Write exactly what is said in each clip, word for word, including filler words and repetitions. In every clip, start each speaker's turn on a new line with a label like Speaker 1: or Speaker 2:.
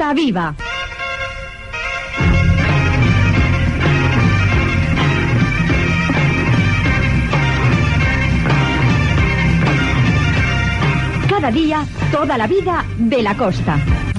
Speaker 1: Costa Viva. Cada día, toda la vida de la costa.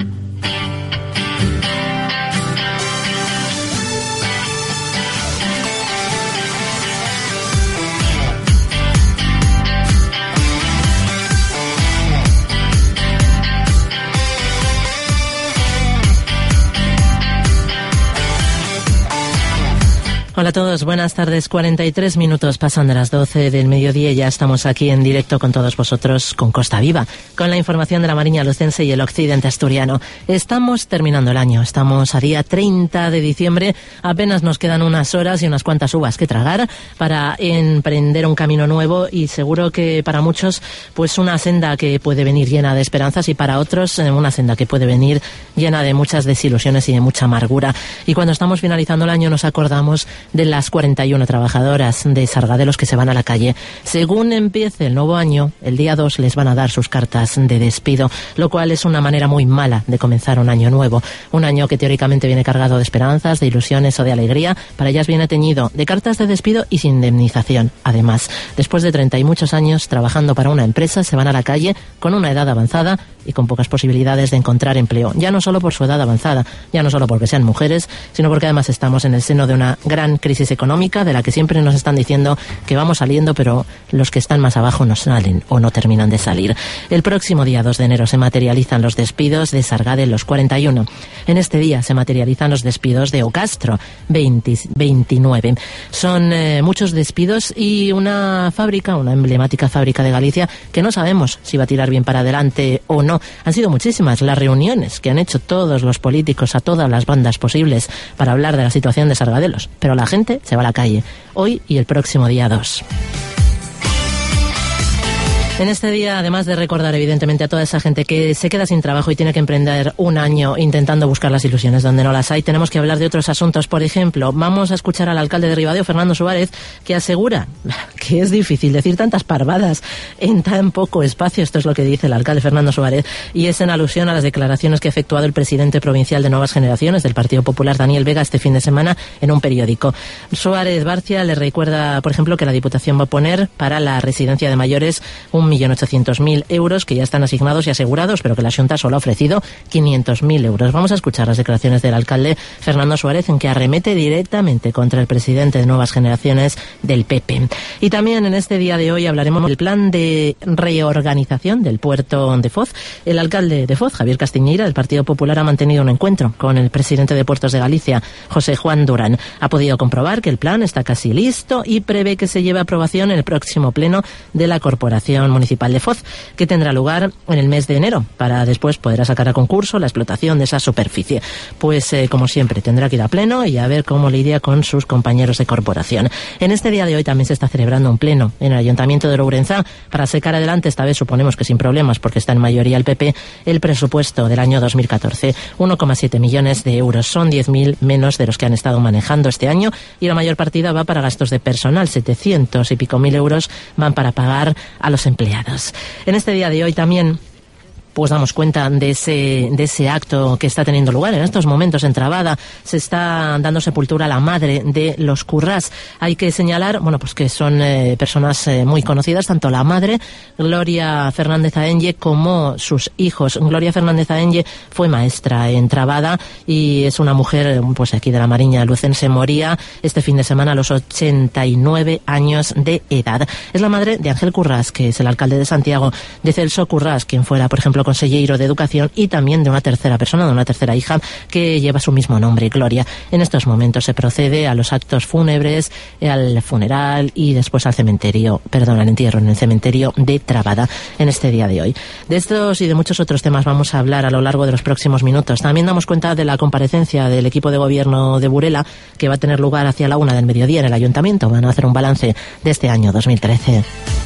Speaker 2: Hola a todos, buenas tardes. cuarenta y tres minutos pasan de las doce del mediodía y ya estamos aquí en directo con todos vosotros con Costa Viva, con la información de la Mariña Lucense y el occidente asturiano. Estamos terminando el año, estamos a día treinta de diciembre, apenas nos quedan unas horas y unas cuantas uvas que tragar para emprender un camino nuevo y seguro que para muchos pues una senda que puede venir llena de esperanzas y para otros una senda que puede venir llena de muchas desilusiones y de mucha amargura. Y cuando estamos finalizando el año nos acordamos de las cuarenta y una trabajadoras de Sargadelos que se van a la calle. Según empiece el nuevo año, el día dos les van a dar sus cartas de despido, lo cual es una manera muy mala de comenzar un año nuevo. Un año que teóricamente viene cargado de esperanzas, de ilusiones o de alegría, para ellas viene teñido de cartas de despido y sin indemnización. Además, después de treinta y muchos años trabajando para una empresa, se van a la calle con una edad avanzada y con pocas posibilidades de encontrar empleo. Ya no solo por su edad avanzada, ya no solo porque sean mujeres, sino porque además estamos en el seno de una gran crisis económica de la que siempre nos están diciendo que vamos saliendo, pero los que están más abajo no salen o no terminan de salir. El próximo día dos de enero se materializan los despidos de Sargadelos cuarenta y uno. En este día se materializan los despidos de Ocastro veinte, veintinueve. Son eh, muchos despidos y una fábrica, una emblemática fábrica de Galicia, que no sabemos si va a tirar bien para adelante o no. Han sido muchísimas las reuniones que han hecho todos los políticos a todas las bandas posibles para hablar de la situación de Sargadelos, pero la gente se va a la calle hoy y el próximo día dos. En este día, además de recordar evidentemente a toda esa gente que se queda sin trabajo y tiene que emprender un año intentando buscar las ilusiones donde no las hay, tenemos que hablar de otros asuntos. Por ejemplo, vamos a escuchar al alcalde de Ribadeo, Fernando Suárez, que asegura que es difícil decir tantas parvadas en tan poco espacio. Esto es lo que dice el alcalde Fernando Suárez, y es en alusión a las declaraciones que ha efectuado el presidente provincial de Nuevas Generaciones del Partido Popular, Daniel Vega, este fin de semana en un periódico. Suárez Barcia le recuerda, por ejemplo, que la Diputación va a poner para la residencia de mayores un millón ochocientos mil euros que ya están asignados y asegurados, pero que la Xunta solo ha ofrecido quinientos mil euros. Vamos a escuchar las declaraciones del alcalde Fernando Suárez, en que arremete directamente contra el presidente de Nuevas Generaciones del P P. Y también en este día de hoy hablaremos del plan de reorganización del puerto de Foz. El alcalde de Foz, Javier Castiñeira, del Partido Popular, ha mantenido un encuentro con el presidente de Puertos de Galicia, José Juan Durán. Ha podido comprobar que el plan está casi listo y prevé que se lleve a aprobación en el próximo pleno de la Corporación Municipal de Foz, que tendrá lugar en el mes de enero, para después poder sacar a concurso la explotación de esa superficie. Pues eh, como siempre tendrá que ir a pleno y a ver cómo lidia con sus compañeros de corporación. En este día de hoy también se está celebrando un pleno en el Ayuntamiento de Lourenzá para sacar adelante, esta vez suponemos que sin problemas porque está en mayoría el P P, el presupuesto del año dos mil catorce. uno coma siete millones de euros, son diez mil menos de los que han estado manejando este año, y la mayor partida va para gastos de personal, setecientos y pico mil euros van para pagar a los empleados. En este día de hoy también pues damos cuenta de ese de ese acto que está teniendo lugar en estos momentos en Trabada. Se está dando sepultura a la madre de los Currás. Hay que señalar, bueno, pues que son eh, personas eh, muy conocidas, tanto la madre, Gloria Fernández Aenlle, como sus hijos. Gloria Fernández Aenlle fue maestra en Trabada y es una mujer, pues aquí de la Mariña Lucense. Moría este fin de semana a los ochenta y nueve años de edad. Es la madre de Ángel Currás, que es el alcalde de Santiago, de Celso Currás, quien fuera, por ejemplo, consejero de Educación, y también de una tercera persona, de una tercera hija que lleva su mismo nombre, Gloria. En estos momentos se procede a los actos fúnebres, al funeral y después al cementerio, perdón, al entierro en el cementerio de Trabada en este día de hoy. De estos y de muchos otros temas vamos a hablar a lo largo de los próximos minutos. También damos cuenta de la comparecencia del equipo de gobierno de Burela, que va a tener lugar hacia la una del mediodía en el Ayuntamiento. Van a hacer un balance de este año dos mil trece.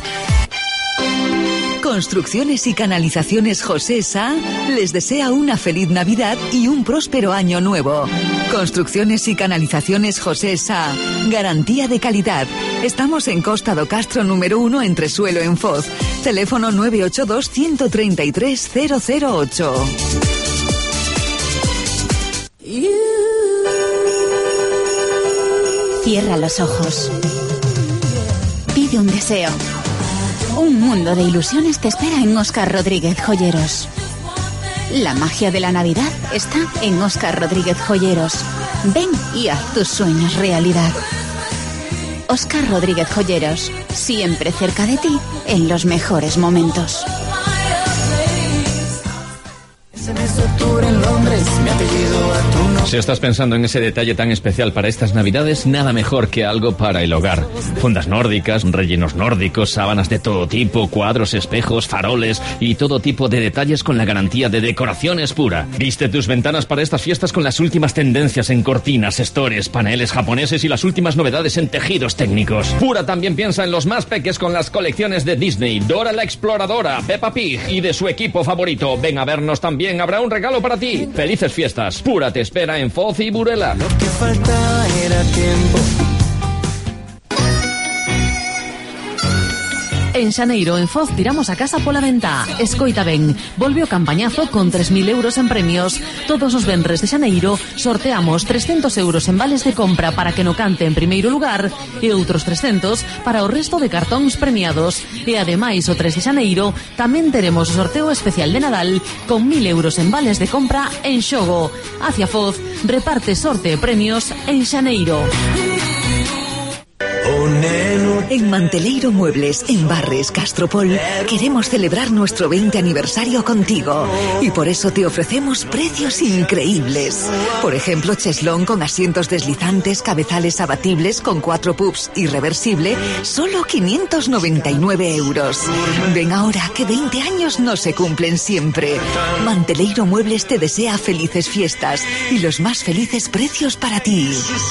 Speaker 3: Construcciones y Canalizaciones José Sá les desea una feliz Navidad y un próspero año nuevo. Construcciones y Canalizaciones José Sá, garantía de calidad. Estamos en Costa do Castro número uno, Entresuelo, en Foz. Teléfono nueve ocho dos, uno tres tres, cero cero ocho.
Speaker 4: Cierra los ojos. Pide un deseo. Un mundo de ilusiones te espera en Óscar Rodríguez Joyeros. La magia de la Navidad está en Óscar Rodríguez Joyeros. Ven y haz tus sueños realidad. Óscar Rodríguez Joyeros, siempre cerca de ti en los mejores momentos.
Speaker 5: Si estás pensando en ese detalle tan especial para estas Navidades, nada mejor que algo para el hogar. Fundas nórdicas, rellenos nórdicos, sábanas de todo tipo, cuadros, espejos, faroles y todo tipo de detalles con la garantía de Decoraciones Pura. Viste tus ventanas para estas fiestas con las últimas tendencias en cortinas, estores, paneles japoneses y las últimas novedades en tejidos técnicos. Pura también piensa en los más peques con las colecciones de Disney, Dora la Exploradora, Peppa Pig y de su equipo favorito. Ven a vernos también, habrá un regalo para ti. Felices fiestas. Pura te espera en Foz y Burela. Lo que falta era tiempo.
Speaker 6: En Xaneiro, en Foz, tiramos a casa pola venta. Escoita ben, volve o campañazo con tres mil euros en premios. Todos os venres de Xaneiro sorteamos trescentos euros en vales de compra para que no cante en primeiro lugar e outros trescentos para o resto de cartóns premiados. E ademais, o tres de Xaneiro tamén teremos o sorteo especial de Nadal con mil euros en vales de compra en xogo. Hacia Foz, reparte sorte e premios en Xaneiro.
Speaker 3: En Manteleiro Muebles, en Barres, Castropol, queremos celebrar nuestro veinte aniversario contigo y por eso te ofrecemos precios increíbles. Por ejemplo, cheslón con asientos deslizantes, cabezales abatibles con cuatro pubs y reversible, solo quinientos noventa y nueve euros. Ven ahora que veinte años no se cumplen siempre. Manteleiro Muebles te desea felices fiestas y los más felices precios para ti.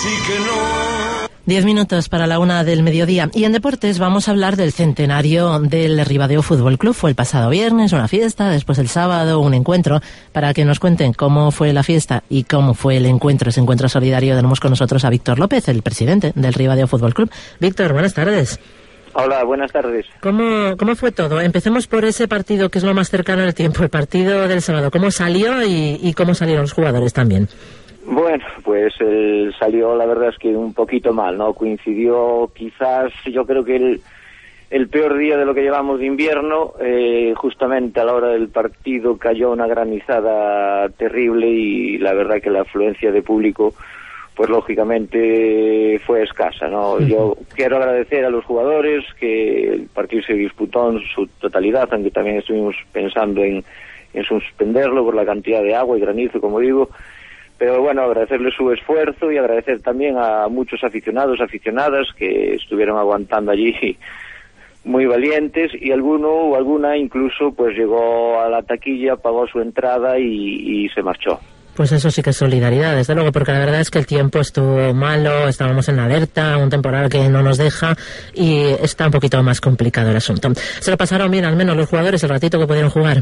Speaker 2: Diez minutos para la una del mediodía. Y en deportes vamos a hablar del centenario del Ribadeo Fútbol Club. Fue el pasado viernes una fiesta, después el sábado un encuentro. Para que nos cuenten cómo fue la fiesta y cómo fue el encuentro, ese encuentro solidario, tenemos con nosotros a Víctor López, el presidente del Ribadeo Fútbol Club. Víctor, buenas tardes.
Speaker 7: Hola, buenas tardes.
Speaker 2: ¿Cómo, ¿Cómo fue todo? Empecemos por ese partido que es lo más cercano al tiempo, el partido del sábado. ¿Cómo salió y, y cómo salieron los jugadores también?
Speaker 7: Bueno, pues eh, salió la verdad es que un poquito mal, ¿no? Coincidió quizás, yo creo que el, el peor día de lo que llevamos de invierno, eh, justamente a la hora del partido cayó una granizada terrible y la verdad que la afluencia de público, pues lógicamente fue escasa, ¿no? Uh-huh. Yo quiero agradecer a los jugadores que el partido se disputó en su totalidad, aunque también estuvimos pensando en, en suspenderlo por la cantidad de agua y granizo, como digo. Pero bueno, agradecerle su esfuerzo y agradecer también a muchos aficionados, aficionadas que estuvieron aguantando allí muy valientes y alguno o alguna incluso pues llegó a la taquilla, pagó su entrada y, y se marchó.
Speaker 2: Pues eso sí que es solidaridad, desde luego, porque la verdad es que el tiempo estuvo malo, estábamos en alerta, un temporal que no nos deja y está un poquito más complicado el asunto. ¿Se lo pasaron bien al menos los jugadores el ratito que pudieron jugar?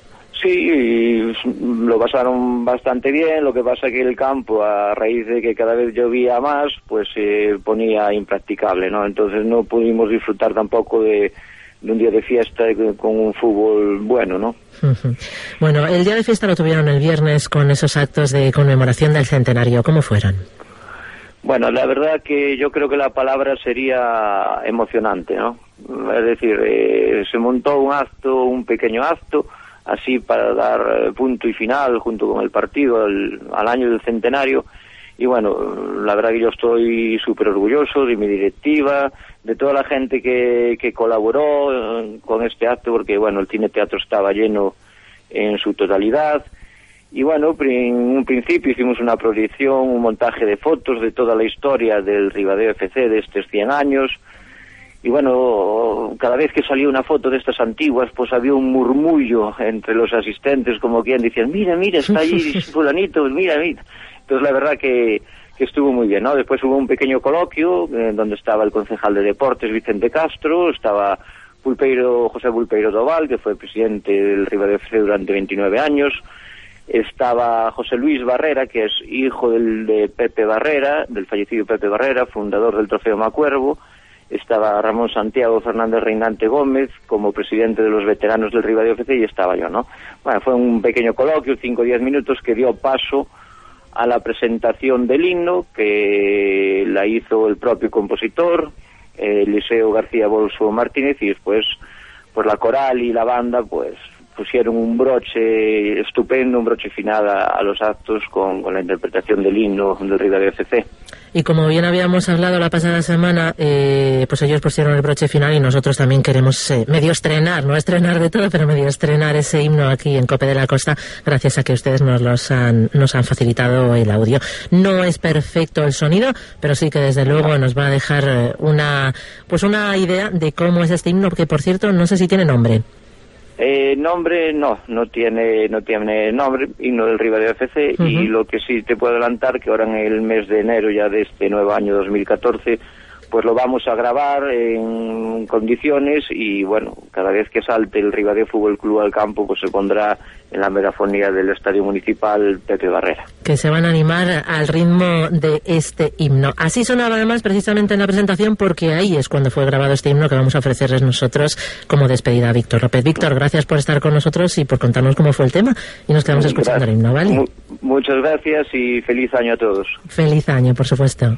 Speaker 7: Sí, lo pasaron bastante bien, lo que pasa que el campo, a raíz de que cada vez llovía más, pues se ponía impracticable, ¿no? Entonces no pudimos disfrutar tampoco de, de un día de fiesta con un fútbol bueno, ¿no?
Speaker 2: Uh-huh. Bueno, el día de fiesta lo tuvieron el viernes con esos actos de conmemoración del centenario, ¿cómo fueron?
Speaker 7: Bueno, la verdad que yo creo que la palabra sería emocionante, ¿no? Es decir, eh, se montó un acto, un pequeño acto, así para dar punto y final junto con el partido al, al año del centenario y bueno, la verdad que yo estoy súper orgulloso de mi directiva, de toda la gente que, que colaboró eh, con este acto porque bueno, el cine teatro estaba lleno en su totalidad y bueno, en un principio hicimos una proyección, un montaje de fotos de toda la historia del Ribadeo F C de estos cien años. Y bueno, cada vez que salía una foto de estas antiguas, pues había un murmullo entre los asistentes, como quien decían, mira, mira, está allí fulanito, mira, mira. Entonces la verdad que, que estuvo muy bien, ¿no? Después hubo un pequeño coloquio, eh, donde estaba el concejal de Deportes, Vicente Castro, estaba Pulpeiro, José Pulpeiro Doval, que fue presidente del Ribadeo F C durante veintinueve años, estaba José Luis Barrera, que es hijo del, de Pepe Barrera, del fallecido Pepe Barrera, fundador del Trofeo Macuervo, estaba Ramón Santiago Fernández Reinante Gómez como presidente de los veteranos del Ribadeo F C y estaba yo, ¿no? Bueno, fue un pequeño coloquio, cinco o diez minutos, que dio paso a la presentación del himno, que la hizo el propio compositor, eh, Eliseo García Bolso Martínez, y después pues la coral y la banda pues pusieron un broche estupendo, un broche final a, a los actos con, con la interpretación del himno del Rivadeo F C.
Speaker 2: Y como bien habíamos hablado la pasada semana, eh, pues ellos pusieron el broche final y nosotros también queremos eh, medio estrenar, no estrenar de todo, pero medio estrenar ese himno aquí en Cope de la Costa, gracias a que ustedes nos los han, nos han facilitado el audio. No es perfecto el sonido, pero sí que desde luego nos va a dejar una, pues una idea de cómo es este himno, que por cierto no sé si tiene nombre.
Speaker 7: Eh, nombre no, no tiene no tiene nombre, himno del Rivadeo F C, uh-huh. Y lo que sí te puedo adelantar que ahora en el mes de enero ya de este nuevo año dos mil catorce pues lo vamos a grabar en condiciones y bueno, cada vez que salte el Rivadeo Fútbol Club al campo pues se pondrá en la megafonía del Estadio Municipal Pepe Barrera.
Speaker 2: Que se van a animar al ritmo de este himno. Así sonaba además precisamente en la presentación porque ahí es cuando fue grabado este himno que vamos a ofrecerles nosotros como despedida a Víctor López. Víctor, gracias por estar con nosotros y por contarnos cómo fue el tema y nos quedamos escuchando
Speaker 7: gracias.
Speaker 2: El himno, ¿vale?
Speaker 7: M- muchas gracias y feliz año a todos.
Speaker 2: Feliz año, por supuesto.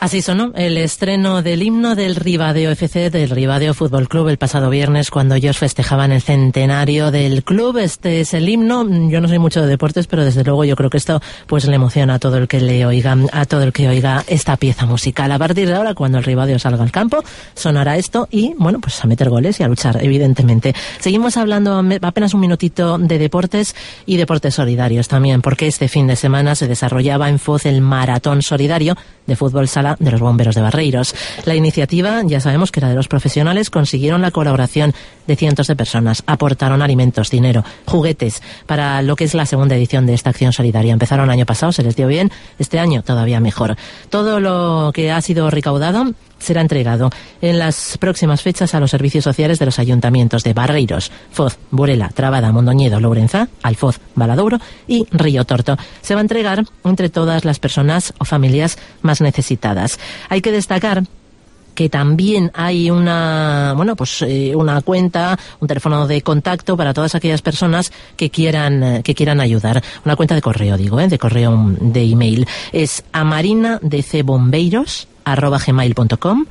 Speaker 2: Así sonó el estreno del himno del Ribadeo F C, del Ribadeo Fútbol Club, el pasado viernes, cuando ellos festejaban el centenario del club. Este es el himno. Yo no soy mucho de deportes, pero desde luego yo creo que esto pues le emociona a todo el que le oiga, a todo el que oiga esta pieza musical. A partir de ahora, cuando el Ribadeo salga al campo, sonará esto y, bueno, pues a meter goles y a luchar, evidentemente. Seguimos hablando apenas un minutito de deportes y deportes solidarios también, porque este fin de semana se desarrollaba en Foz el Maratón Solidario de Fútbol Sala de los Bomberos de Barreiros. La iniciativa, ya sabemos que era de los profesionales, consiguieron la colaboración de cientos de personas, aportaron alimentos, dinero, juguetes para lo que es la segunda edición de esta acción solidaria. Empezaron el año pasado, se les dio bien, este año todavía mejor. Todo lo que ha sido recaudado será entregado en las próximas fechas a los servicios sociales de los ayuntamientos de Barreiros, Foz, Burela, Trabada, Mondoñedo, Lourenzá, Alfoz, Valadouro y Río Torto. Se va a entregar entre todas las personas o familias más necesitadas. Hay que destacar que también hay una, bueno, pues eh, una cuenta, un teléfono de contacto para todas aquellas personas que quieran eh, que quieran ayudar. Una cuenta de correo, digo, eh, de correo de email. Es amarinadcbombeiros arroba gmail punto com,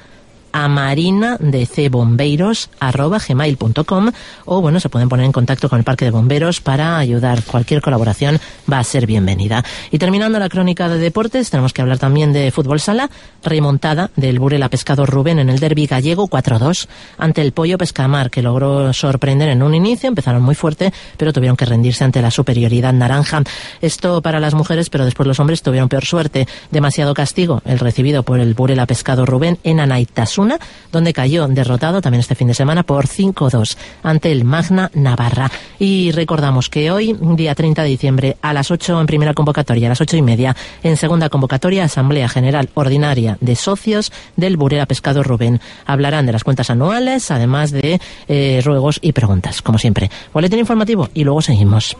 Speaker 2: amarinadcbombeiros arroba gmail punto com, o bueno, se pueden poner en contacto con el Parque de Bomberos para ayudar. Cualquier colaboración va a ser bienvenida. Y terminando la crónica de deportes, tenemos que hablar también de fútbol sala. Remontada del Burela Pescado Rubén en el derbi gallego cuatro dos ante el Pollo Pescamar, que logró sorprender en un inicio. Empezaron muy fuerte, pero tuvieron que rendirse ante la superioridad naranja. Esto para las mujeres, pero después los hombres tuvieron peor suerte. Demasiado castigo el recibido por el Burela Pescado Rubén en Anaitasuna, donde cayó derrotado también este fin de semana por cinco dos ante el Magna Navarra. Y recordamos que hoy, día treinta de diciembre, a las ocho en primera convocatoria, a las ocho y media en segunda convocatoria, Asamblea General Ordinaria de Socios del Burela Pescado Rubén. Hablarán de las cuentas anuales, además de eh, ruegos y preguntas, como siempre. Boletín informativo y luego seguimos.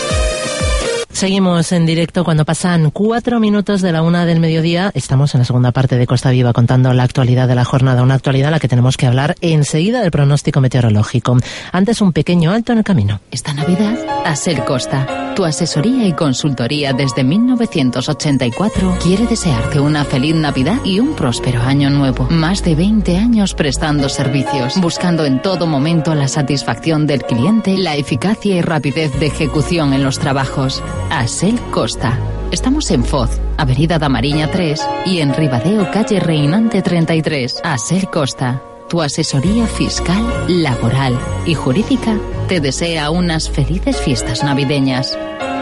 Speaker 2: Seguimos en directo cuando pasan cuatro minutos de la una del mediodía. Estamos en la segunda parte de Costa Viva contando la actualidad de la jornada, una actualidad en la que tenemos que hablar enseguida del pronóstico meteorológico. Antes, un pequeño alto en el camino.
Speaker 8: Esta Navidad, Asel Costa, tu asesoría y consultoría desde mil novecientos ochenta y cuatro, quiere desearte una feliz Navidad y un próspero año nuevo. Más de veinte años prestando servicios, buscando en todo momento la satisfacción del cliente, la eficacia y rapidez de ejecución en los trabajos. Asel Costa. Estamos en Foz, Avenida da Mariña tres, y en Ribadeo, calle Reinante treinta y tres. Asel Costa, tu asesoría fiscal, laboral y jurídica, te desea unas felices fiestas navideñas.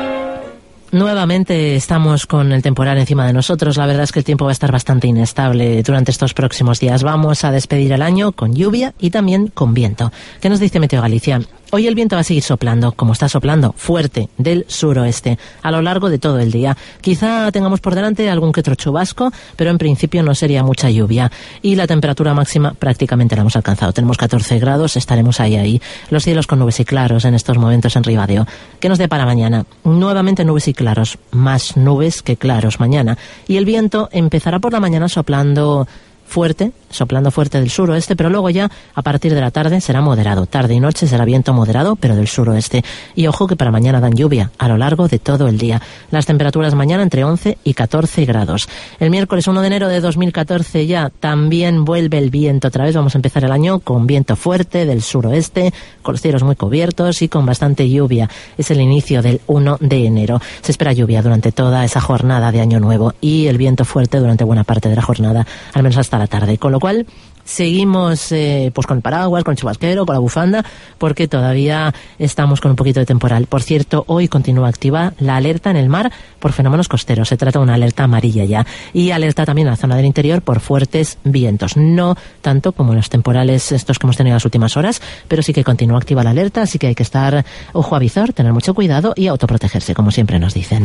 Speaker 2: Nuevamente estamos con el temporal encima de nosotros. La verdad es que el tiempo va a estar bastante inestable durante estos próximos días. Vamos a despedir el año con lluvia y también con viento. ¿Qué nos dice Meteo Galicia? Hoy el viento va a seguir soplando, como está soplando, fuerte, del suroeste, a lo largo de todo el día. Quizá tengamos por delante algún que otro chubasco, pero en principio no sería mucha lluvia. Y la temperatura máxima prácticamente la hemos alcanzado. Tenemos catorce grados, estaremos ahí, ahí. Los cielos con nubes y claros en estos momentos en Ribadeo. ¿Qué nos depara mañana? Nuevamente nubes y claros, más nubes que claros mañana. Y el viento empezará por la mañana soplando fuerte, soplando fuerte del suroeste, pero luego ya a partir de la tarde será moderado. Tarde y noche será viento moderado, pero del suroeste. Y ojo que para mañana dan lluvia a lo largo de todo el día. Las temperaturas mañana entre once y catorce grados. El miércoles uno de enero de dos mil catorce ya también vuelve el viento otra vez. Vamos a empezar el año con viento fuerte del suroeste, con los cielos muy cubiertos y con bastante lluvia. Es el inicio del uno de enero. Se espera lluvia durante toda esa jornada de año nuevo y el viento fuerte durante buena parte de la jornada, al menos hasta la tarde, con lo cual seguimos eh, pues con el paraguas, con el chubasquero, con la bufanda, porque todavía estamos con un poquito de temporal. Por cierto, hoy continúa activa la alerta en el mar por fenómenos costeros. Se trata de una alerta amarilla ya, y alerta también a la zona del interior por fuertes vientos. No tanto como los temporales estos que hemos tenido en las últimas horas, pero sí que continúa activa la alerta, así que hay que estar ojo a visor, tener mucho cuidado y autoprotegerse, como siempre nos dicen.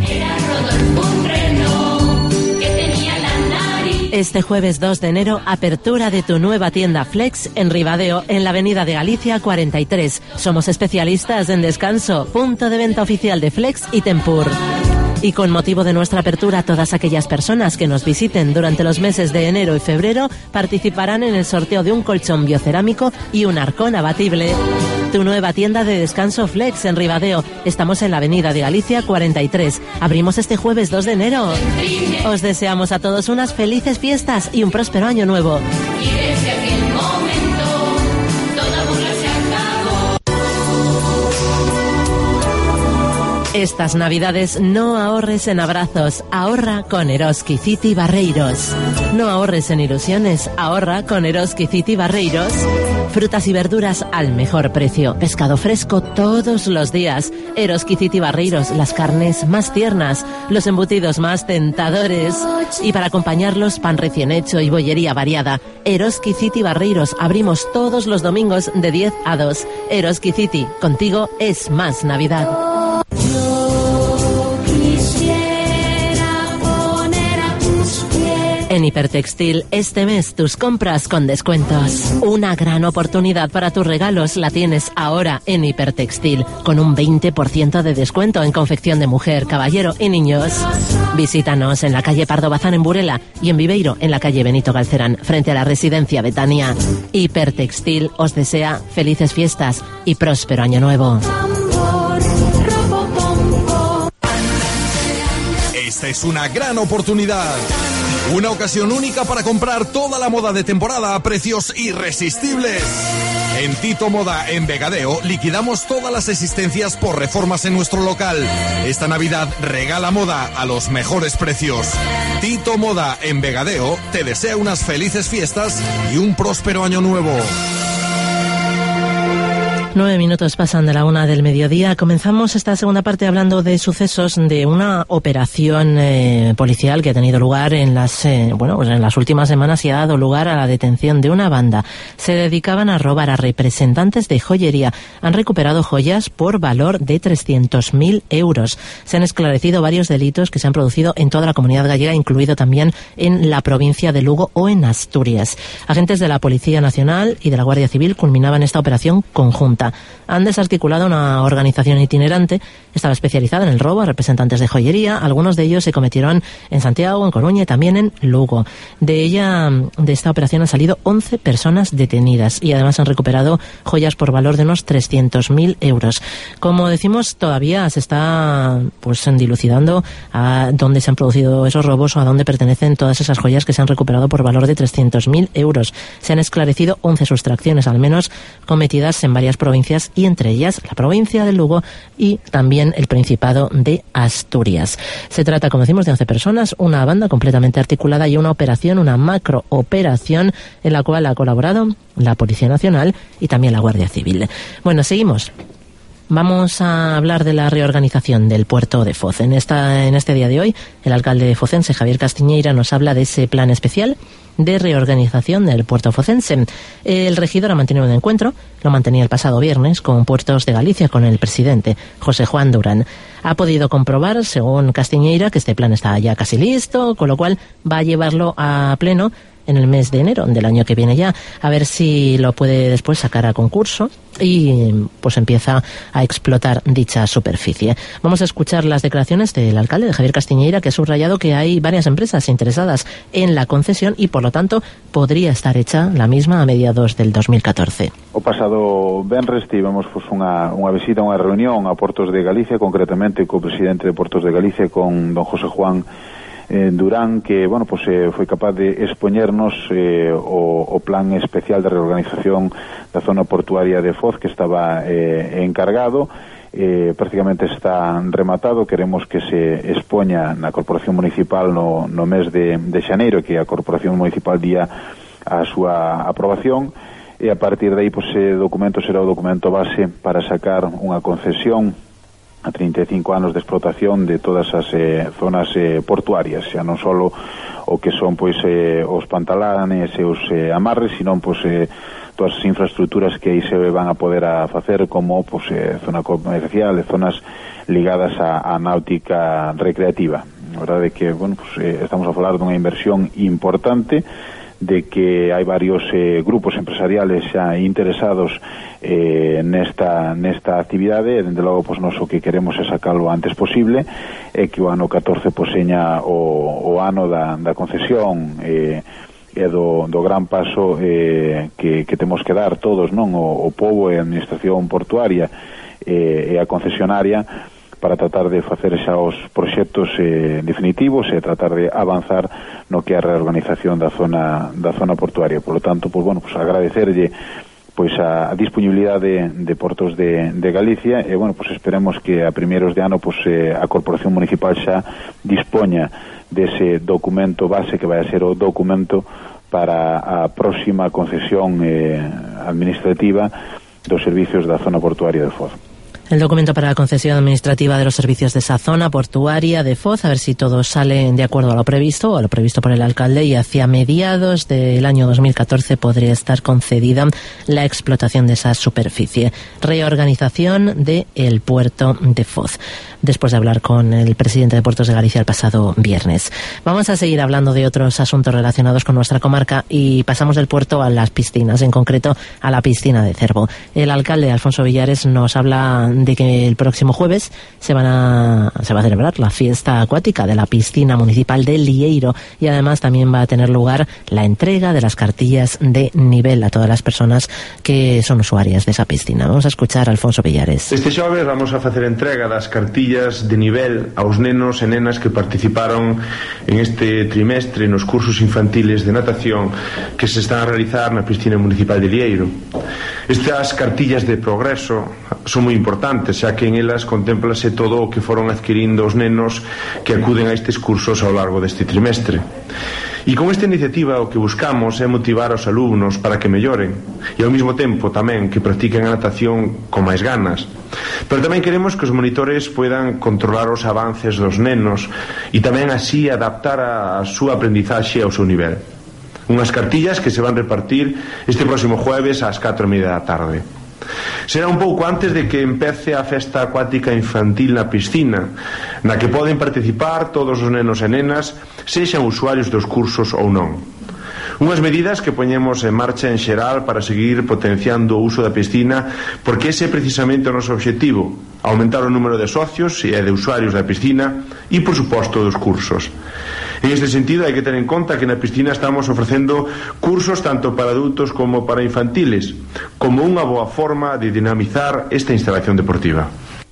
Speaker 2: Este jueves dos de enero, apertura de tu nueva tienda Flex en Ribadeo, en la avenida de Galicia cuarenta y tres. Somos especialistas en descanso, punto de venta oficial de Flex y Tempur. Y con motivo de nuestra apertura, todas aquellas personas que nos visiten durante los meses de enero y febrero participarán en el sorteo de un colchón biocerámico y un arcón abatible. Tu nueva tienda de descanso Flex en Ribadeo. Estamos en la avenida de Galicia cuarenta y tres. Abrimos este jueves dos de enero. Os deseamos a todos unas felices fiestas y un próspero año nuevo.
Speaker 9: Y desde aquel momento toda burla se acabó.
Speaker 2: Estas navidades no ahorres en abrazos, ahorra con Eroski City Barreiros. No ahorres en ilusiones, ahorra con Eroski City Barreiros. Frutas y verduras al mejor precio, pescado fresco todos los días. Eroski City Barreiros, las carnes más tiernas, los embutidos más tentadores. Y para acompañarlos, pan recién hecho y bollería variada. Eroski City Barreiros, abrimos todos los domingos de diez a dos. Eroski City, contigo es más Navidad. En Hipertextil, este mes tus compras con descuentos. Una gran oportunidad para tus regalos la tienes ahora en Hipertextil, con un veinte por ciento de descuento en confección de mujer, caballero y niños. Visítanos en la calle Pardo Bazán en Burela y en Viveiro en la calle Benito Galcerán, frente a la residencia Betania. Hipertextil os desea felices fiestas y próspero año nuevo.
Speaker 10: Esta es una gran oportunidad. Una ocasión única para comprar toda la moda de temporada a precios irresistibles. En Tito Moda en Vegadeo liquidamos todas las existencias por reformas en nuestro local. Esta Navidad regala moda a los mejores precios. Tito Moda en Vegadeo te desea unas felices fiestas y un próspero año nuevo.
Speaker 2: Nueve minutos pasan de la una del mediodía. Comenzamos esta segunda parte hablando de sucesos de una operación eh, policial que ha tenido lugar en las eh, bueno pues en las últimas semanas y ha dado lugar a la detención de una banda. Se dedicaban a robar a representantes de joyería. Han recuperado joyas por valor de trescientos mil euros. Se han esclarecido varios delitos que se han producido en toda la comunidad gallega, incluido también en la provincia de Lugo o en Asturias. Agentes de la Policía Nacional y de la Guardia Civil culminaban esta operación conjunta. Han desarticulado una organización itinerante, estaba especializada en el robo a representantes de joyería. Algunos de ellos se cometieron en Santiago, en Coruña y también en Lugo. De ella, de esta operación han salido once personas detenidas y además han recuperado joyas por valor de unos trescientos mil euros. Como decimos, todavía se está pues dilucidando a dónde se han producido esos robos o a dónde pertenecen todas esas joyas que se han recuperado por valor de trescientos mil euros. Se han esclarecido once sustracciones al menos cometidas en varias provincias y entre ellas la provincia de Lugo y también el Principado de Asturias. Se trata, como decimos, de once personas, una banda completamente articulada y una operación, una macrooperación en la cual ha colaborado la Policía Nacional y también la Guardia Civil. Bueno, seguimos. Vamos a hablar de la reorganización del puerto de Foz. En, esta, en este día de hoy, el alcalde focense, Javier Castiñeira, nos habla de ese plan especial de reorganización del puerto focense. El regidor ha mantenido un encuentro, lo mantenía el pasado viernes, con Puertos de Galicia, con el presidente, José Juan Durán. Ha podido comprobar, según Castiñeira, que este plan está ya casi listo, con lo cual va a llevarlo a pleno en el mes de enero del año que viene ya, a ver si lo puede después sacar a concurso y pues empieza a explotar dicha superficie. Vamos a escuchar las declaraciones del alcalde, de Javier Castiñeira, que ha subrayado que hay varias empresas interesadas en la concesión y por lo tanto podría estar hecha la misma a mediados del dos mil catorce.
Speaker 11: O pasado venres tivemos pues, unha, unha visita, unha reunión a Portos de Galicia, concretamente co presidente de Portos de Galicia, con don José Juan Eh, Durán, que bueno pues eh, foi capaz de expoñernos eh, o, o plan especial de reorganización da zona portuaria de Foz, que estaba eh, encargado, eh, prácticamente está rematado. Queremos que se expoña na Corporación Municipal no, no mes de, de xaneiro, que a Corporación Municipal día a súa aprobación, e a partir de aí pues, ese documento será o documento base para sacar unha concesión a trinta e cinco anos de explotación de todas as eh, zonas eh, portuarias, xa non só o que son pois eh, os pantalanes e os eh, amarres, sino pois eh, todas as infraestructuras que aí se van a poder a facer, como pois eh, zona comercial e zonas ligadas á, á náutica recreativa. A verdade é que, bueno, pois, eh, estamos a falar dunha inversión importante de que hai varios eh, grupos empresariales xa interesados eh, nesta, nesta actividade, e dende logo pois, nos o que queremos é sacalo o antes posible, e que o ano catorce pois, seña o, o ano da, da concesión eh, e do, do gran paso eh, que, que temos que dar todos, non, o, o pobo e a administración portuaria eh, e a concesionaria, para tratar de facer xa os proxectos eh, definitivos e tratar de avanzar no que é a reorganización da zona da zona portuaria. Por lo tanto, pues, bueno, pues agradecerlle pois a, a disponibilidade de, de Portos de, de Galicia e, bueno, pues esperemos que a primeiros de ano pues, eh, a Corporación Municipal xa dispoña dese documento base que vai a ser o documento para a próxima concesión eh, administrativa dos servicios da zona portuaria de Foz.
Speaker 2: El documento para la concesión administrativa de los servicios de esa zona portuaria de Foz, a ver si todo sale de acuerdo a lo previsto o a lo previsto por el alcalde, y hacia mediados del año dos mil catorce podría estar concedida la explotación de esa superficie. Reorganización del puerto de Foz, después de hablar con el presidente de Puertos de Galicia el pasado viernes. Vamos a seguir hablando de otros asuntos relacionados con nuestra comarca y pasamos del puerto a las piscinas, en concreto a la piscina de Cervo. El alcalde Alfonso Villares nos habla de que el próximo jueves se van a se va a celebrar la fiesta acuática de la piscina municipal de Lieiro, y además también va a tener lugar la entrega de las cartillas de nivel a todas las personas que son usuarias de esa piscina. Vamos a escuchar a Alfonso Villares.
Speaker 12: Este xoves vamos a facer entrega das cartillas de nivel aos nenos e nenas que participaron en este trimestre nos cursos infantiles de natación que se están a realizar na piscina municipal de Lieiro. Estas cartillas de progreso son moi importantes, xa que en elas contémplase todo o que foron adquirindo os nenos que acuden a estes cursos ao largo deste trimestre. E con esta iniciativa o que buscamos é motivar aos alumnos para que melloren e ao mesmo tempo tamén que practiquen a natación con máis ganas. Pero tamén queremos que os monitores puedan controlar os avances dos nenos e tamén así adaptar a súa aprendizaxe ao seu nivel. Unhas cartillas que se van repartir este próximo jueves ás catro e media da tarde. Será un pouco antes de que empece a festa acuática infantil na piscina, na que poden participar todos os nenos e nenas, sexan usuarios dos cursos ou non. Unhas medidas que poñemos en marcha en xeral para seguir potenciando o uso da piscina, porque ese é precisamente o noso obxectivo, aumentar o número de socios e de usuarios da piscina e, por suposto, dos cursos. En este sentido, hai que ter en conta que na piscina estamos ofrecendo cursos tanto para adultos como para infantiles, como unha boa forma de dinamizar esta instalación deportiva.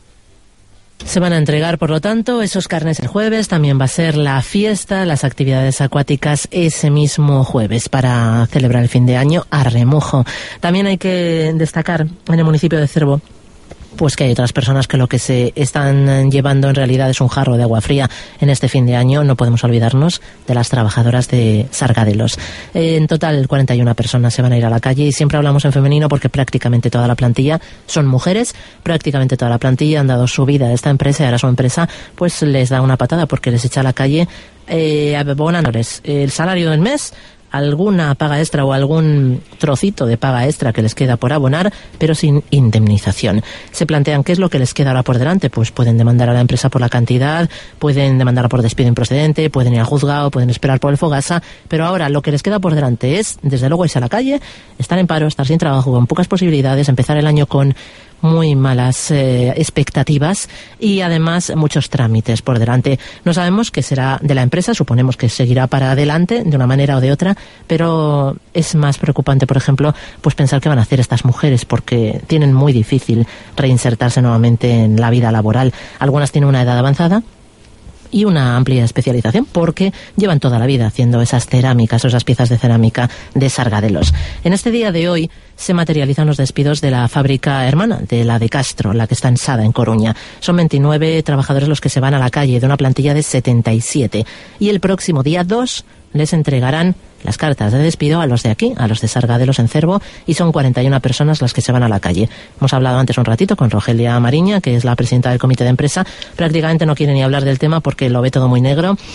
Speaker 2: Se van a entregar, por lo tanto, esos carnés el jueves. También va a ser la fiesta, las actividades acuáticas ese mismo jueves para celebrar el fin de año a remojo. También hay que destacar en el municipio de Cervo pues que hay otras personas que lo que se están llevando en realidad es un jarro de agua fría en este fin de año. No podemos olvidarnos de las trabajadoras de Sargadelos. En total, cuarenta y una personas se van a ir a la calle, y siempre hablamos en femenino porque prácticamente toda la plantilla son mujeres, prácticamente toda la plantilla han dado su vida a esta empresa, y ahora su empresa pues les da una patada porque les echa a la calle eh, abonándoles el salario del mes, alguna paga extra o algún trocito de paga extra que les queda por abonar, pero sin indemnización. Se plantean qué es lo que les queda ahora por delante. Pues pueden demandar a la empresa por la cantidad, pueden demandar por despido improcedente, pueden ir al juzgado, pueden esperar por el Fogasa, pero ahora lo que les queda por delante es, desde luego, irse a la calle, estar en paro, estar sin trabajo, con pocas posibilidades, empezar el año con muy malas eh, expectativas y además muchos trámites por delante. No sabemos qué será de la empresa, suponemos que seguirá para adelante de una manera o de otra, pero es más preocupante, por ejemplo, pues pensar qué van a hacer estas mujeres, porque tienen muy difícil reinsertarse nuevamente en la vida laboral. Algunas tienen una edad avanzada y una amplia especialización porque llevan toda la vida haciendo esas cerámicas o esas piezas de cerámica de Sargadelos. En este día de hoy se materializan los despidos de la fábrica hermana, de la de Castro, la que está en Sada, en Coruña. Son veintinueve trabajadores los que se van a la calle de una plantilla de setenta y siete, y el próximo día dos les entregarán las cartas de despido a los de aquí, a los de Sargadelos en Cervo, y son cuarenta y una personas las que se van a la calle. Hemos hablado antes un ratito con Rogelia Mariña, que es la presidenta del comité de empresa. Prácticamente no quiere ni hablar del tema porque lo ve todo muy negro.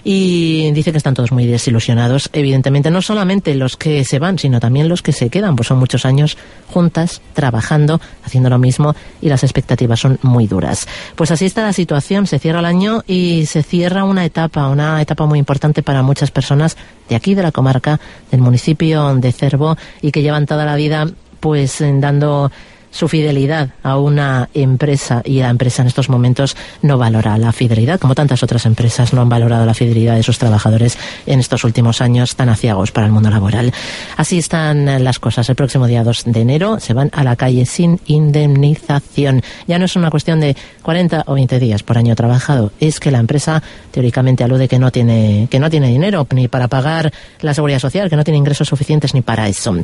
Speaker 2: y dice que están todos muy desilusionados. Evidentemente, no solamente los que se van, sino también los que se quedan, pues son muchos años juntas, trabajando, haciendo lo mismo, y las expectativas son muy duras. Pues así está la situación, se cierra el año y se cierra una etapa, una etapa muy importante para muchas personas de aquí, de la comarca, del municipio de Cervo, y que llevan toda la vida pues dando su fidelidad a una empresa, y la empresa en estos momentos no valora la fidelidad, como tantas otras empresas no han valorado la fidelidad de sus trabajadores en estos últimos años tan aciagos para el mundo laboral. Así están las cosas. El próximo día dos de enero se van a la calle sin indemnización. Ya no es una cuestión de cuarenta o veinte días por año trabajado, es que la empresa teóricamente alude que no tiene, que no tiene dinero ni para pagar la seguridad social, que no tiene ingresos suficientes ni para eso.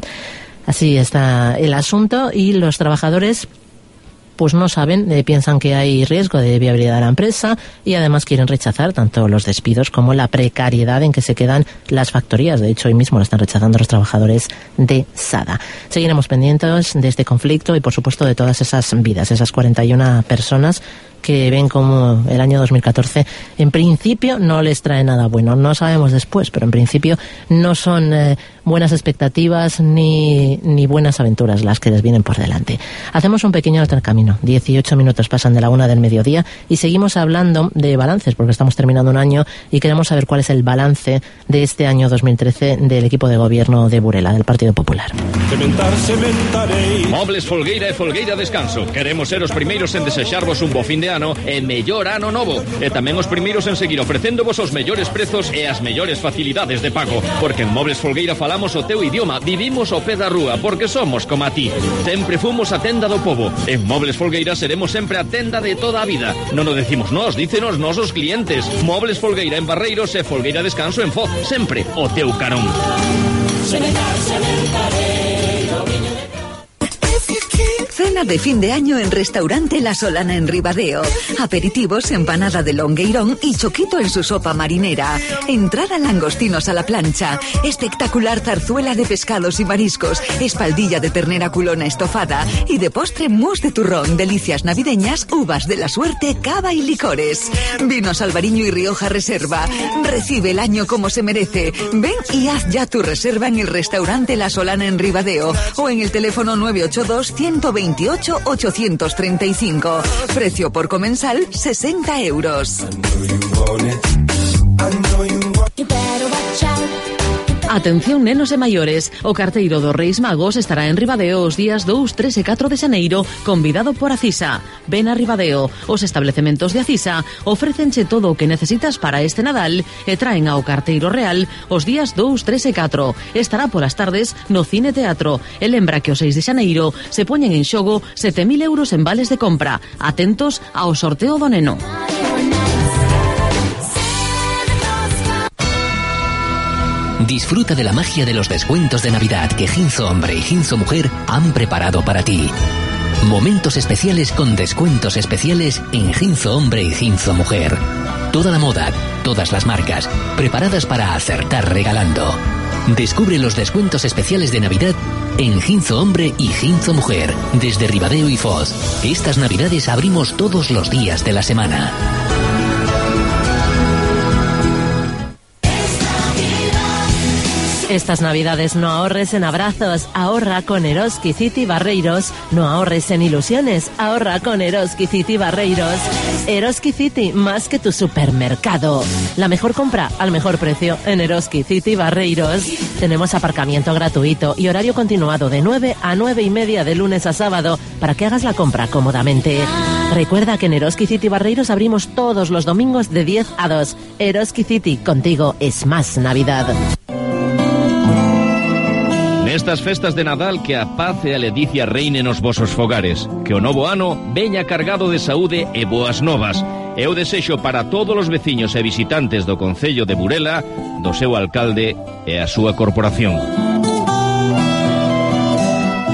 Speaker 2: Así está el asunto, y los trabajadores pues no saben, eh, piensan que hay riesgo de viabilidad de la empresa, y además quieren rechazar tanto los despidos como la precariedad en que se quedan las factorías. De hecho, hoy mismo lo están rechazando los trabajadores de SADA. Seguiremos pendientes de este conflicto y, por supuesto, de todas esas vidas, esas cuarenta y una personas que ven como el año dos mil catorce en principio no les trae nada bueno. No sabemos después, pero en principio no son eh, buenas expectativas ni, ni buenas aventuras las que les vienen por delante. Hacemos un pequeño alto camino. dieciocho minutos pasan de la una del mediodía y seguimos hablando de balances, porque estamos terminando un año y queremos saber cuál es el balance de este año dos mil trece del equipo de gobierno de Burela, del Partido Popular.
Speaker 13: Cementar, cementarei.
Speaker 5: Mobles Folgueira e Folgueira Descanso. Queremos ser os primeiros en desexarvos un bo fin de ano e mellor ano novo. E tamén os primeiros en seguir ofrecéndovos os mellores prezos e as mellores facilidades de pago. Porque en Mobles Folgueira falamos o teu idioma, vivimos ao pé da rúa, porque somos como a ti. Sempre fomos a tenda do pobo. En Mobles Folgueira seremos sempre a tenda de toda a vida. Non o decimos nós, dícenos nosos clientes. Mobles Folgueira en Barreiros e Folgueira Descanso en Foz. Sempre o teu carón.
Speaker 9: Cementar, cementarei.
Speaker 3: Cena de fin de año en Restaurante La Solana en Ribadeo. Aperitivos, empanada de longueirón y choquito en su sopa marinera. Entrada langostinos a la plancha. Espectacular zarzuela de pescados y mariscos. Espaldilla de ternera culona estofada. Y de postre mousse de turrón, delicias navideñas, uvas de la suerte, cava y licores. Vinos Albariño y Rioja Reserva. Recibe el año como se merece. Ven y haz ya tu reserva en el Restaurante La Solana en Ribadeo o en el teléfono nueve ocho dos, ciento veintiocho, ochocientos treinta y cinco. Precio por comensal, sesenta euros.
Speaker 6: Atención nenos e maiores, o carteiro dos Reis Magos estará en Ribadeo os días dous, tres e catro de xaneiro, convidado por Acisa. Ven a Ribadeo, os establecementos de Acisa ofrécenche todo o que necesitas para este Nadal e traen ao carteiro real os días dous, tres e catro. Estará polas tardes no Cine Teatro e lembra que o seis de xaneiro se poñen en xogo sete mil euros en vales de compra. Atentos ao sorteo do neno.
Speaker 14: Disfruta de la magia de los descuentos de Navidad que Ginzo Hombre y Ginzo Mujer han preparado para ti. Momentos especiales con descuentos especiales en Ginzo Hombre y Ginzo Mujer. Toda la moda, todas las marcas, preparadas para acertar regalando. Descubre los descuentos especiales de Navidad en Ginzo Hombre y Ginzo Mujer, desde Ribadeo y Foz. Estas Navidades abrimos todos los días de la semana.
Speaker 2: Estas Navidades no ahorres en abrazos, ahorra con Eroski City Barreiros. No ahorres en ilusiones, ahorra con Eroski City Barreiros. Eroski City, más que tu supermercado. La mejor compra al mejor precio en Eroski City Barreiros. Tenemos aparcamiento gratuito y horario continuado de nueve a nueve y media de lunes a sábado para que hagas la compra cómodamente. Recuerda que en Eroski City Barreiros abrimos todos los domingos de diez a dos. Eroski City, contigo es más Navidad.
Speaker 5: Nestas festas de Nadal que a paz e a ledicia reinen nos vosos fogares. Que o novo ano veña cargado de saúde e boas novas. E o desexo para todos os veciños e visitantes do Concello de Burela, do seu alcalde e a súa corporación.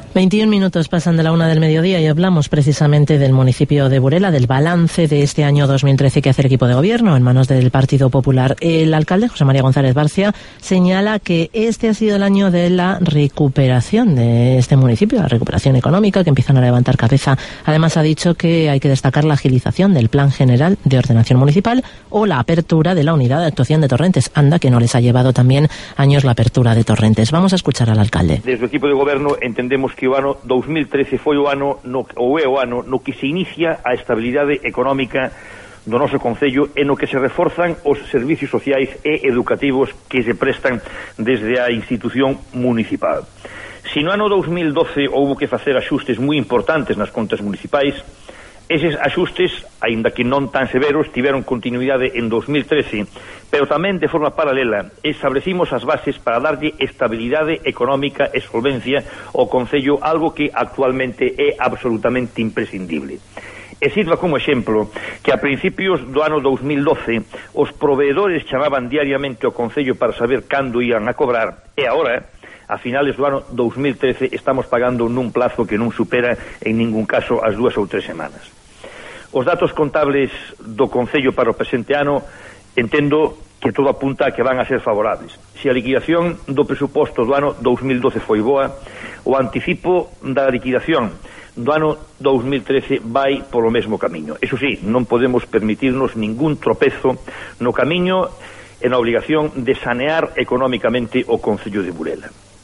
Speaker 2: veintiún minutos pasan de la una del mediodía y hablamos precisamente del municipio de Burela, del balance de este año dos mil trece que hace el equipo de gobierno en manos del Partido Popular. El alcalde, José María González Barcia, señala que este ha sido el año de la recuperación de este municipio, la recuperación económica, que empiezan a levantar cabeza. Además, ha dicho que hay que destacar la agilización del Plan General de Ordenación Municipal o la apertura de la Unidad de Actuación de Torrentes. Anda, que no les ha llevado también años la apertura de Torrentes. Vamos a escuchar al alcalde.
Speaker 15: Desde o equipo de goberno entendemos que o ano dos mil trece foi o ano no, ou é o ano no que se inicia a estabilidade económica do noso concello e no que se reforzan os servicios sociais e educativos que se prestan desde a institución municipal. Se no ano dos mil doce houve que facer axustes moi importantes nas contas municipais, eses axustes, aínda que non tan severos, tiveron continuidade en dos mil trece, pero tamén de forma paralela establecimos as bases para darlle estabilidade económica e solvencia ao concello, algo que actualmente é absolutamente imprescindible. E sirva como exemplo que a principios do ano dos mil doce os proveedores chamaban diariamente ao concello para saber cando ian a cobrar, e agora, a finales do ano dos mil trece, estamos pagando nun plazo que non supera en ningún caso as dúas ou tres semanas. Os datos contables do concello para o presente ano entendo que todo apunta a que van a ser favorables. Se a liquidación do presuposto do ano dos mil doce foi boa, o anticipo da liquidación do ano dos mil trece vai polo mesmo camiño. Eso sí, non podemos permitirnos ningún tropezo no camiño e na obligación de sanear económicamente o concello de Burela.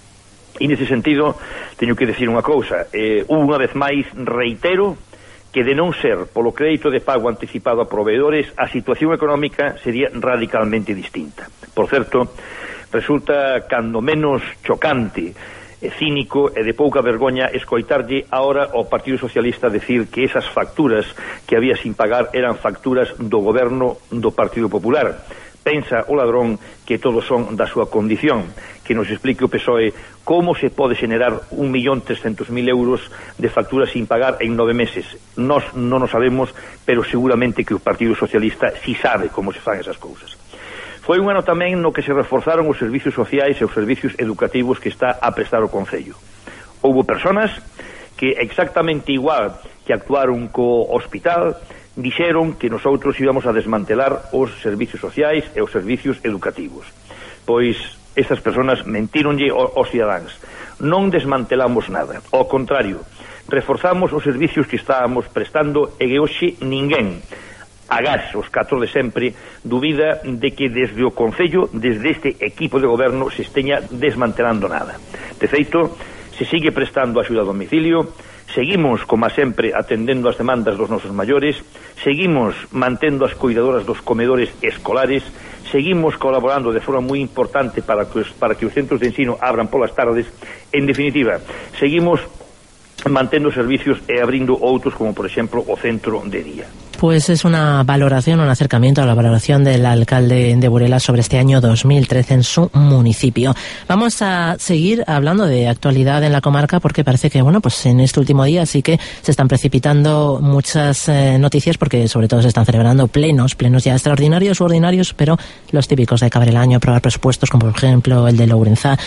Speaker 15: E nese sentido, teño que decir unha cousa, eh, unha vez máis reitero que de non ser polo crédito de pago anticipado a proveedores, a situación económica sería radicalmente distinta. Por certo, resulta cando menos chocante e cínico e de pouca vergoña escoitarlle ahora ao Partido Socialista decir que esas facturas que había sin pagar eran facturas do goberno do Partido Popular. Pensa o ladrón que todos son da súa condición. Que nos explique o P S O E como se pode xenerar un millón trescentos mil euros de facturas sin pagar en nove meses. Nós non o sabemos, pero seguramente que o Partido Socialista si sabe como se fan esas cousas. Foi un ano tamén no que se reforzaron os servicios sociais e os servicios educativos que está a prestar o Concello. Houbo personas que exactamente igual que actuaron co hospital dixeron que nosotros íbamos a desmantelar os servicios sociais e os servicios educativos. Pois estas persoas mentíronlle aos cidadáns. Non desmantelamos nada, ao contrario, reforzamos os servicios que estábamos prestando e que hoxe ninguén, agás os catro de sempre, dubida de que desde o Concello, desde este equipo de goberno, se esteña desmantelando nada. De feito, se sigue prestando axuda a domicilio, seguimos, como sempre, atendendo as demandas dos nosos maiores, seguimos mantendo as cuidadoras dos comedores escolares, seguimos colaborando de forma moi importante para que os, para que os centros de ensino abran polas tardes. En definitiva, seguimos mantendo servicios e abrindo outros, como por exemplo o centro de día.
Speaker 2: Pues es una valoración, un acercamiento a la valoración del alcalde de Burela sobre este año dos mil trece en su municipio. Vamos a seguir hablando de actualidad en la comarca porque parece que, bueno, pues en este último día sí que se están precipitando muchas eh, noticias porque sobre todo se están celebrando plenos, plenos ya extraordinarios u ordinarios, pero los típicos de acabar el año, aprobar presupuestos, como por ejemplo el de Lourenzá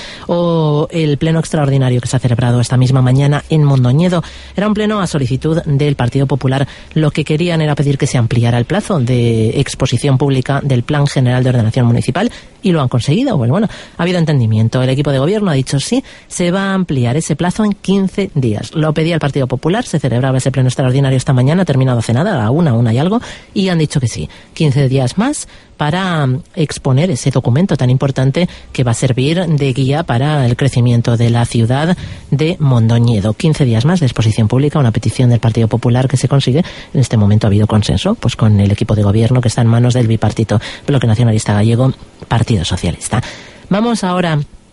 Speaker 2: o el pleno extraordinario que se ha celebrado esta misma mañana en Mondoñedo. Era un pleno a solicitud del Partido Popular. Lo que querían era pedir que se ampliara el plazo de exposición pública del Plan General de Ordenación Municipal y lo han conseguido. Bueno, bueno, ha habido entendimiento. El equipo de gobierno ha dicho sí, se va a ampliar ese plazo en quince días. Lo pedía el Partido Popular, se celebraba ese pleno extraordinario esta mañana, ha terminado hace nada, a la una, una y algo, y han dicho que sí, quince días más para exponer ese documento tan importante que va a servir de guía para el crecimiento de la ciudad de Mondoñedo. quince días más de exposición pública, una petición del Partido Popular que se consigue. En este momento ha habido consenso pues con el equipo de gobierno que está en manos del bipartito Bloque Nacionalista Gallego, Partido Socialista. Vamos ahora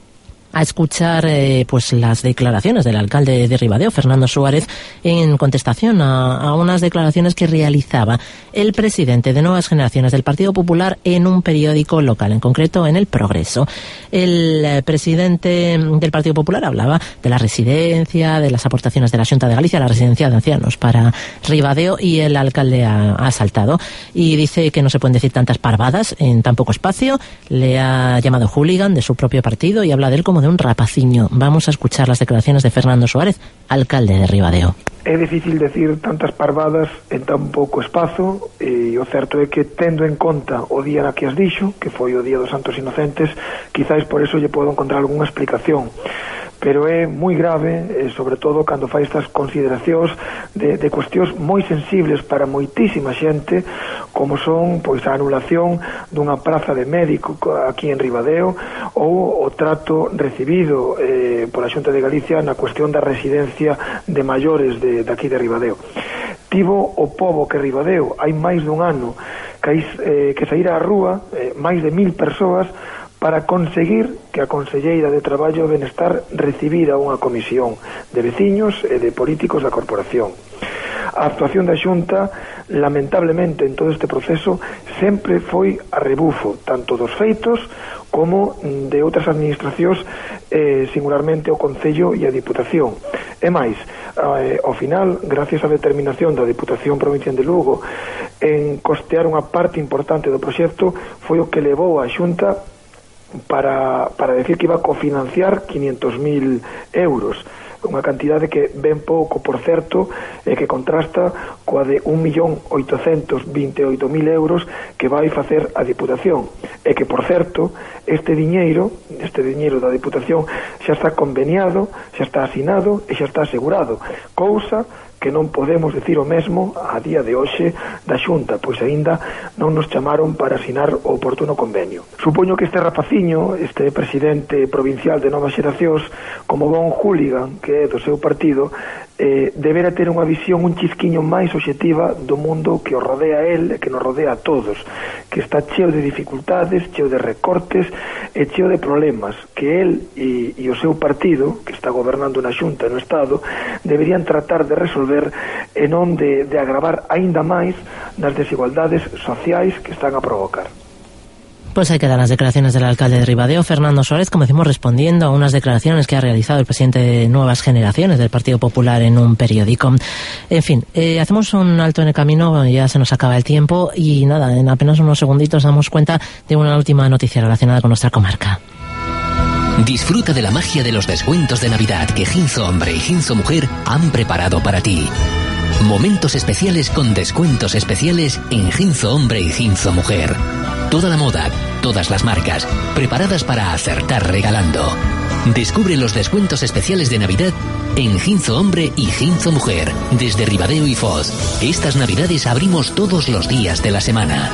Speaker 2: a escuchar eh, pues las declaraciones del alcalde de Ribadeo, Fernando Suárez, en contestación a, a unas declaraciones que realizaba el presidente de Nuevas Generaciones del Partido Popular en un periódico local, en concreto en El Progreso. El eh, presidente del Partido Popular hablaba de la residencia, de las aportaciones de la Xunta de Galicia, la residencia de ancianos para Ribadeo, y el alcalde ha, ha saltado y dice que no se pueden decir tantas parvadas en tan poco espacio. Le ha llamado hooligan de su propio partido y habla de él como de de un rapaciño. Vamos a escuchar las declaraciones de Fernando Suárez, alcalde de Ribadeo.
Speaker 16: É difícil decir tantas parvadas en tan pouco espazo, e o certo é que, tendo en conta o día na que as dixo, que foi o Día dos Santos Inocentes, quizáis por eso lle podo encontrar algunha explicación. Pero é moi grave, eh, sobre todo cando fai estas consideracións de, de cuestións moi sensibles para moitísima xente, como son pois a anulación dunha praza de médico aquí en Ribadeo, ou o trato recibido eh, pola Xunta de Galicia na cuestión da residencia de maiores de, de aquí de Ribadeo. Tivo o pobo que Ribadeo hai máis dun ano que, eh, que saíra á rúa eh, máis de mil persoas para conseguir que a Conselleira de Traballo e Benestar recibira unha comisión de veciños e de políticos da corporación. A actuación da Xunta, lamentablemente, en todo este proceso, sempre foi a rebufo, tanto dos feitos como de outras administracións, eh, singularmente o Concello e a Diputación. E máis, eh, ao final, gracias á determinación da Diputación Provincial de Lugo en costear unha parte importante do proxecto, foi o que levou a Xunta para, para decir que iba a cofinanciar quinientos mil euros, unha cantidade que ben pouco, por certo, e que contrasta coa de un millón oitocentos vinte e oito mil euros que vai facer a Diputación, e que, por certo, este diñeiro, este diñeiro da Diputación xa está conveniado, xa está asinado e xa está asegurado, cousa que non podemos decir o mesmo a día de hoxe da Xunta, pois aínda non nos chamaron para asinar o oportuno convenio. Supoño que este rapaciño, este presidente provincial de Novas Xeracións, como bon hooligan que é do seu partido, eh, debera ter unha visión un chisquiño máis obxectiva do mundo que o rodea a él e que nos rodea a todos, que está cheo de dificultades, cheo de recortes e cheo de problemas que él e, e o seu partido, que está gobernando na Xunta e no Estado, deberían tratar de resolver e non de, de agravar aínda máis nas desigualdades sociais que están a provocar.
Speaker 2: Pues ahí quedan las declaraciones del alcalde de Ribadeo, Fernando Suárez, como decimos, respondiendo a unas declaraciones que ha realizado el presidente de Nuevas Generaciones del Partido Popular en un periódico. En fin, eh, hacemos un alto en el camino, ya se nos acaba el tiempo y nada, en apenas unos segunditos damos cuenta de una última noticia relacionada con nuestra comarca.
Speaker 14: Disfruta de la magia de los descuentos de Navidad que Ginzo Hombre y Ginzo Mujer han preparado para ti. Momentos especiales con descuentos especiales en Ginzo Hombre y Ginzo Mujer. Toda la moda, todas las marcas, preparadas para acertar regalando. Descubre los descuentos especiales de Navidad en Ginzo Hombre y Ginzo Mujer, desde Ribadeo y Foz. Estas Navidades abrimos todos los días de la semana.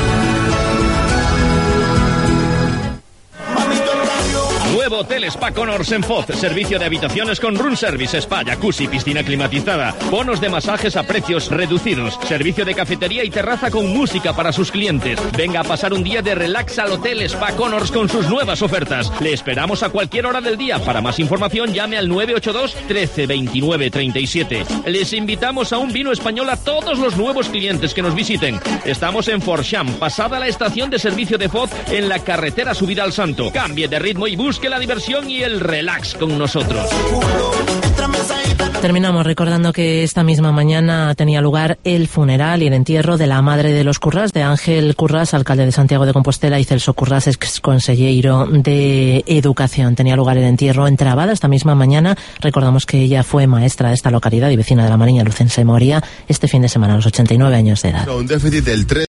Speaker 5: Nuevo Hotel Spa Connors en Foz. Servicio de habitaciones con room service, spa, jacuzzi, piscina climatizada. Bonos de masajes a precios reducidos. Servicio de cafetería y terraza con música para sus clientes. Venga a pasar un día de relax al Hotel Spa Connors con sus nuevas ofertas. Le esperamos a cualquier hora del día. Para más información llame al nueve ocho dos, trece, veintinueve, treinta y siete. Les invitamos a un vino español a todos los nuevos clientes que nos visiten. Estamos en Forcham, pasada la estación de servicio de Foz, en la carretera subida al Santo. Cambie de ritmo y busque la diversión y el relax con nosotros.
Speaker 2: Terminamos recordando que esta misma mañana tenía lugar el funeral y el entierro de la madre de los Currás, de Ángel Currás, alcalde de Santiago de Compostela, y Celso Currás, ex consellero de Educación. Tenía lugar el entierro en Trabada esta misma mañana. Recordamos que ella fue maestra de esta localidad y vecina de la Mariña Lucense. Moría este fin de semana a los ochenta y nueve años de edad.
Speaker 17: Un déficit del tres